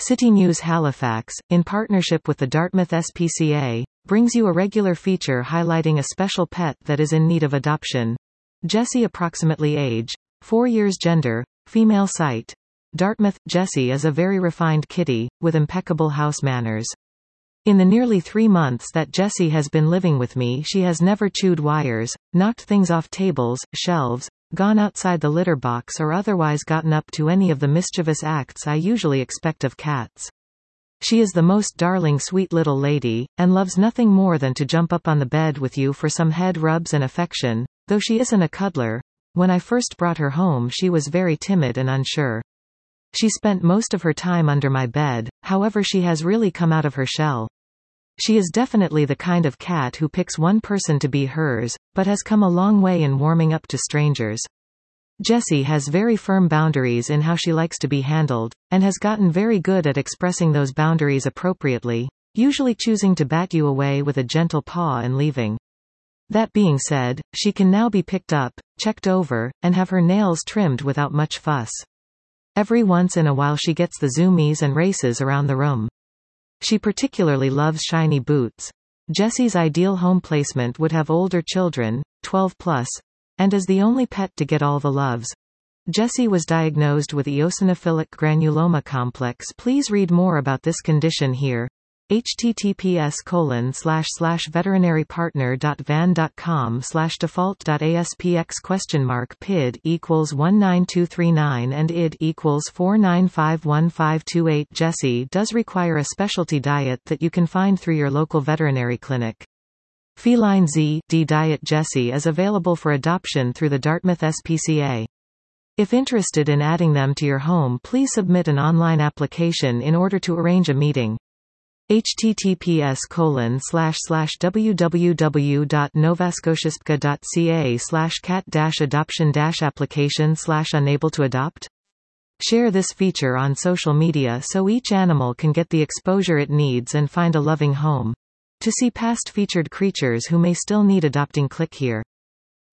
City News Halifax, in partnership with the Dartmouth SPCA, brings you a regular feature highlighting a special pet that is in need of adoption. Jessie, approximately age, 4 years, gender, female, site, Dartmouth. Jessie is a very refined kitty, with impeccable house manners. In the nearly 3 months that Jessie has been living with me, she has never chewed wires, knocked things off tables, shelves, gone outside the litter box, or otherwise gotten up to any of the mischievous acts I usually expect of cats. She is the most darling, sweet little lady, and loves nothing more than to jump up on the bed with you for some head rubs and affection, though she isn't a cuddler. When I first brought her home, she was very timid and unsure. She spent most of her time under my bed, however she has really come out of her shell. She is definitely the kind of cat who picks one person to be hers, but has come a long way in warming up to strangers. Jessie has very firm boundaries in how she likes to be handled, and has gotten very good at expressing those boundaries appropriately, usually choosing to bat you away with a gentle paw and leaving. That being said, she can now be picked up, checked over, and have her nails trimmed without much fuss. Every once in a while she gets the zoomies and races around the room. She particularly loves shiny boots. Jessie's ideal home placement would have older children, 12 plus, and is the only pet to get all the loves. Jessie was diagnosed with eosinophilic granuloma complex. Please read more about this condition here. https://veterinaripartner.van.com/default.aspx ? PID = 19239 and ID = 4951528. Jessie does require a specialty diet that you can find through your local veterinary clinic. Feline Z/D diet. Jessie is available for adoption through the Dartmouth SPCA. If interested in adding them to your home, please submit an online application in order to arrange a meeting. https://www.novascotiaspca/cat-adoption-application/unable to adopt. Share this feature on social media so each animal can get the exposure it needs and find a loving home. To see past featured creatures who may still need adopting, click here.